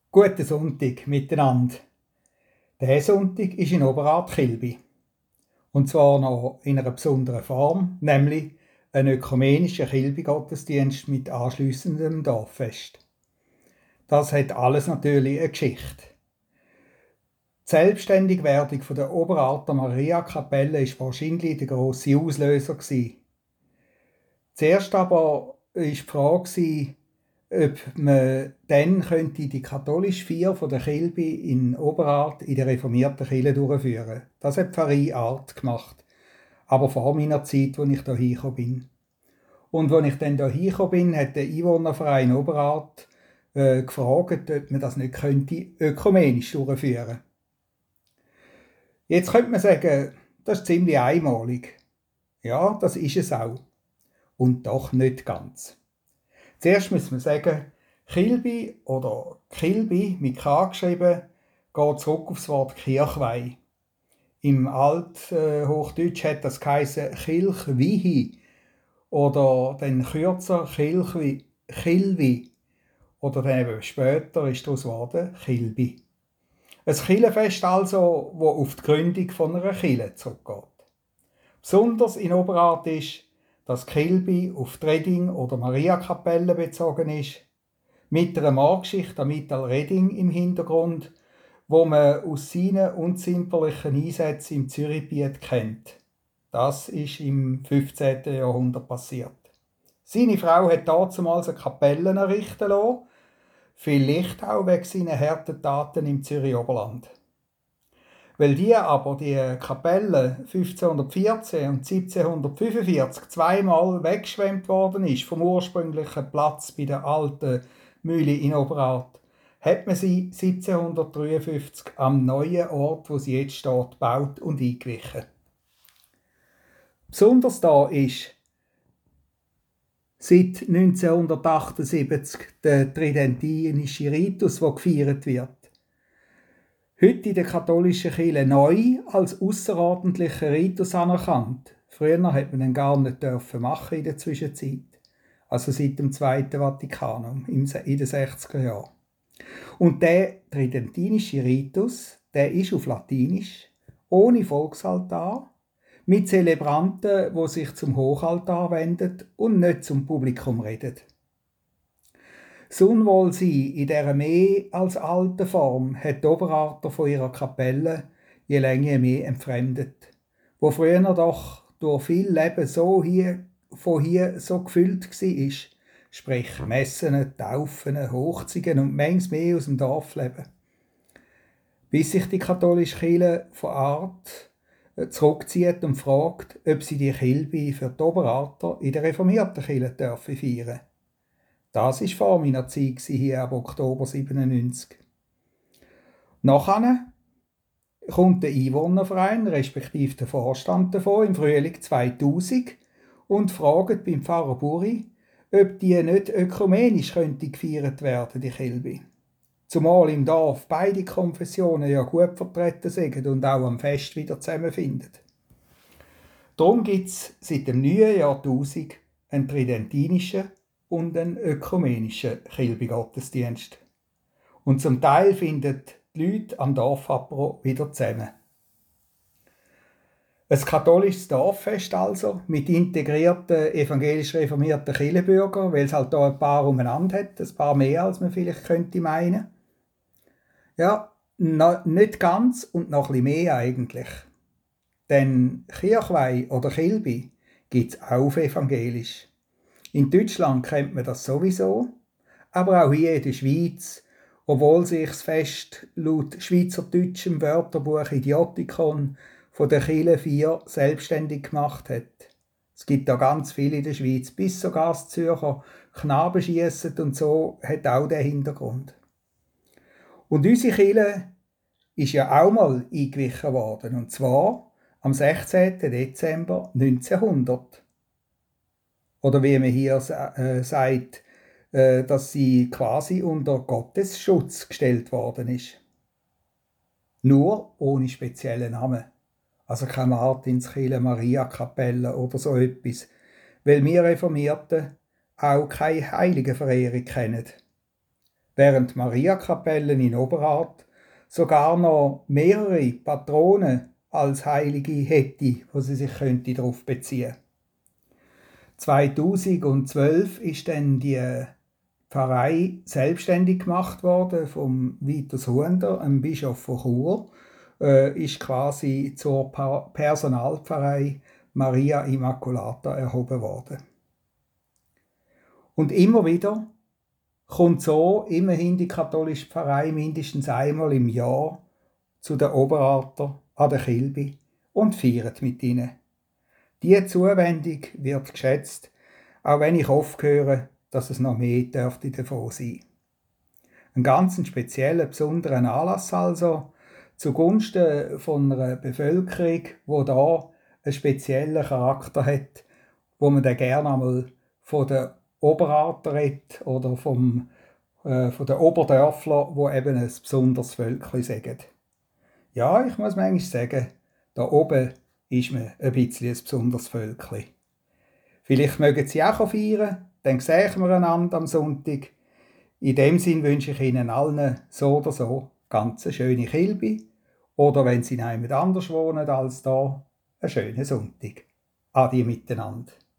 Guten Sonntag miteinander. Der Sonntag ist in Oberart Kilby. Und zwar noch in einer besonderen Form, nämlich ein ökumenischer Kilby-Gottesdienst mit anschliessendem Dorffest. Das hat alles natürlich eine Geschichte. Die Selbstständigwerdung der Oberarter Maria-Kapelle war wahrscheinlich der grosse Auslöser. Zuerst aber war die Frage, ob man dann die katholische Feier von der Kilby in Oberart in der reformierten Kirche durchführen. Das hat die Pfarrei Art gemacht. Aber vor meiner Zeit, als ich hier hingekommen bin. Und als ich dann hier hingekommen bin, hat der Einwohnerverein Oberart gefragt, ob man das nicht ökumenisch durchführen könnte. Jetzt könnte man sagen, das ist ziemlich einmalig. Ja, das ist es auch. Und doch nicht ganz. Zuerst muss man sagen, Kilby oder Kilby mit K geschrieben, geht zurück auf das Wort Kirchweih. Im Althochdeutsch hat das geheißen Kilchwihi oder dann kürzer Kilwi oder dann eben später ist daraus geworden Kilby. Ein Kirchenfest also, das auf die Gründung von einer Kirche zurückgeht. Besonders in Oberart ist, dass Kilby auf die Reding- oder Mariakapelle bezogen ist, mit einer Marktschicht am Mittal Reding im Hintergrund, wo man aus seinen unzimperlichen Einsätzen im Zürichgebiet kennt. Das ist im 15. Jahrhundert passiert. Seine Frau hat damals eine Kapelle errichten lassen, vielleicht auch wegen seiner harten Taten im Zürich-Oberland. Weil die Kapelle 1514 und 1745 zweimal weggeschwemmt worden ist vom ursprünglichen Platz bei der alten Mühle in Oberart, hat man sie 1753 am neuen Ort, wo sie jetzt steht, gebaut und eingewichen. Besonders da ist seit 1978 der tridentinische Ritus, der gefeiert wird. Heute in der katholischen Kirche neu als ausserordentlicher Ritus anerkannt. Früher hat man ihn gar nicht machen in der Zwischenzeit. Also seit dem Zweiten Vatikanum in den 60er Jahren. Und der tridentinische Ritus, der ist auf Latinisch, ohne Volksaltar, mit Zelebranten, die sich zum Hochaltar wenden und nicht zum Publikum reden. Das Unwohlsein in dieser mehr als alten Form hat die Oberarter von ihrer Kapelle je länger mehr entfremdet, wo früher doch durch viel Leben von hier so gefüllt war, sprich Messen, Taufen, Hochzeiten und manches mehr aus dem Dorfleben. Bis sich die katholische Kirche von Art zurückzieht und fragt, ob sie die Kilby für die Oberarter in der reformierten Kirche feiern dürfen. Das war vor meiner Zeit hier ab Oktober 97. Nachher kommt der Einwohnerverein, respektive der Vorstand davon, im Frühling 2000 und fragt beim Pfarrer Buri, ob die nicht ökumenisch gefeiert werden, die Kilby. Zumal im Dorf beide Konfessionen ja gut vertreten sind und auch am Fest wieder zusammenfinden. Darum gibt es seit dem neuen Jahrtausend einen tridentinischen und einen ökumenischen Kilby-Gottesdienst. Und zum Teil finden die Leute am Dorfapero wieder zusammen. Ein katholisches Dorffest also, mit integrierten evangelisch-reformierten Kirchenbürgern, weil es halt da ein paar umeinander hat, ein paar mehr, als man vielleicht könnte meinen. Ja, nicht ganz und noch ein bisschen mehr eigentlich. Denn Kirchweih oder Kilby gibt es auch auf evangelisch. In Deutschland kennt man das sowieso, aber auch hier in der Schweiz, obwohl sich das Fest laut schweizerdeutschem Wörterbuch Idiotikon von der Kirche 4 selbstständig gemacht hat. Es gibt da ganz viele in der Schweiz, bis sogar das Zürcher Knabenschiessen und so hat auch den Hintergrund. Und unsere Kirche ist ja auch mal eingewichen worden, und zwar am 16. Dezember 1900. Oder wie man hier sagt, dass sie quasi unter Gottes Schutz gestellt worden ist. Nur ohne speziellen Namen. Also keine Martinskirche, Mariakapelle oder so etwas. Weil wir Reformierten auch keine Heiligenverehrung kennen. während die Mariakapelle in Oberart sogar noch mehrere Patronen als Heilige hätte, wo sie sich darauf beziehen könnte. 2012 ist dann die Pfarrei selbstständig gemacht worden vom Vitus Hunder, einem Bischof von Chur, ist quasi zur Personalpfarrei Maria Immaculata erhoben worden. Und immer wieder kommt so immerhin die katholische Pfarrei mindestens einmal im Jahr zu den Oberarter an der Kilbi und feiert mit ihnen. Diese Zuwendung wird geschätzt, auch wenn ich oft höre, dass es noch mehr dürfte davon sein. Ein ganz spezieller, besonderer Anlass also, zugunsten von einer Bevölkerung, die da einen speziellen Charakter hat, wo man dann gerne einmal von den Oberarten redet oder von den Oberdörflern, die eben ein besonderes Völkchen sagen. Ja, ich muss manchmal sagen, da oben ist man ein bisschen ein besonderes Völkchen. Vielleicht mögen Sie auch feiern, dann sehen wir einander am Sonntag. In dem Sinn wünsche ich Ihnen allen so oder so ganz eine schöne Kilbi oder wenn Sie jemand anders wohnen als da, einen schönen Sonntag. Adi miteinander.